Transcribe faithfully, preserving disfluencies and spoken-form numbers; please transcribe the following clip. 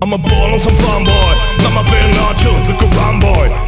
I'm a ball on some fun boy. Not my feeling nachos, look around boy.